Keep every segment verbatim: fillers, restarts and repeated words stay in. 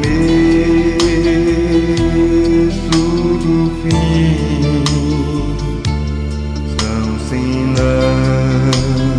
do fim são sinais.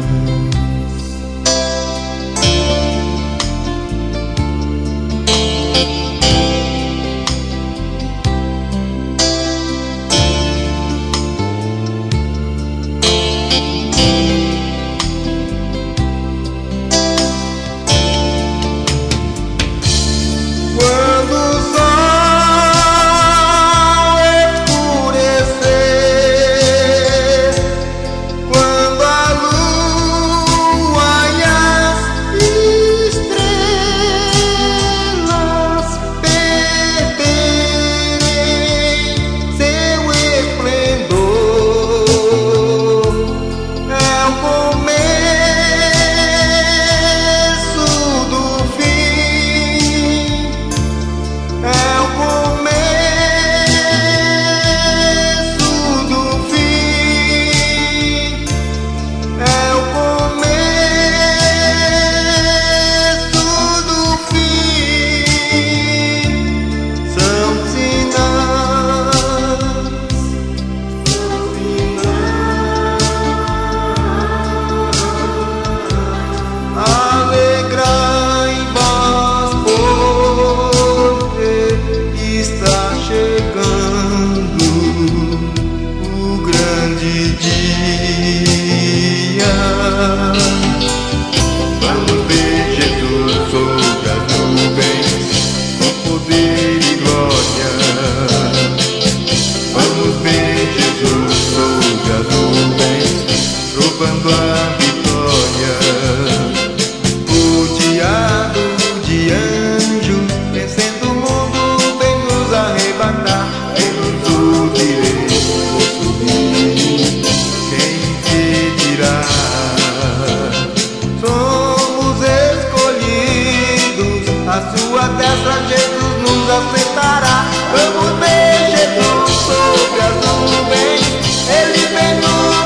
A sua destra Jesus nos aceitará. Vamos ver Jesus sobre as nuvens, Ele vem nos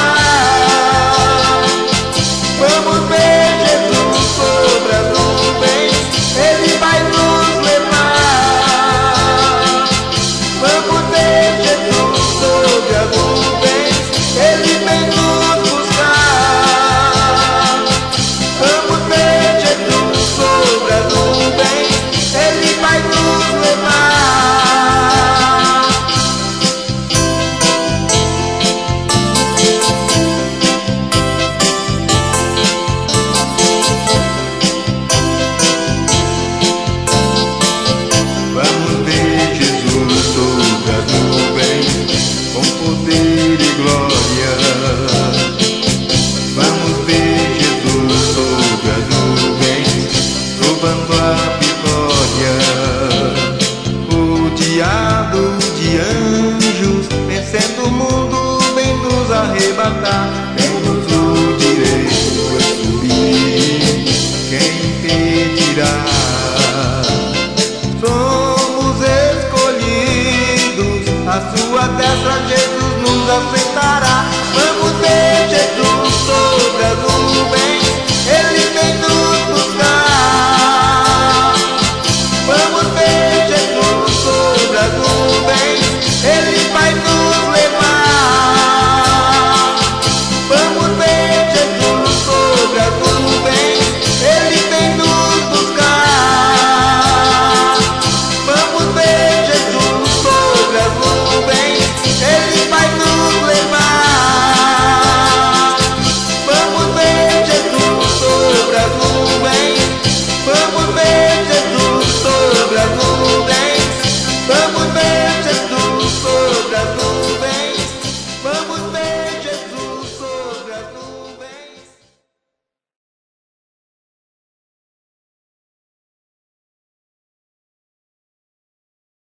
buscar. Vamos ver Jesus sobre as nuvens, Ele vai nos levar. Vamos ver Jesus sobre as nuvens, Ele vem nos buscar. Vamos ver Jesus sobre as nuvens, Ele vai nos levar. Vamos ver Jesus sobre as nuvens, com poder e glória. Vamos ver Jesus sobre as nuvens, roubando a vitória. Rodeado de anjos, vencendo o mundo, vem nos arrebatar. Temos o direito a subir, quem impedirá? Somos escolhidos, a sua destra Jesus nos aceitará.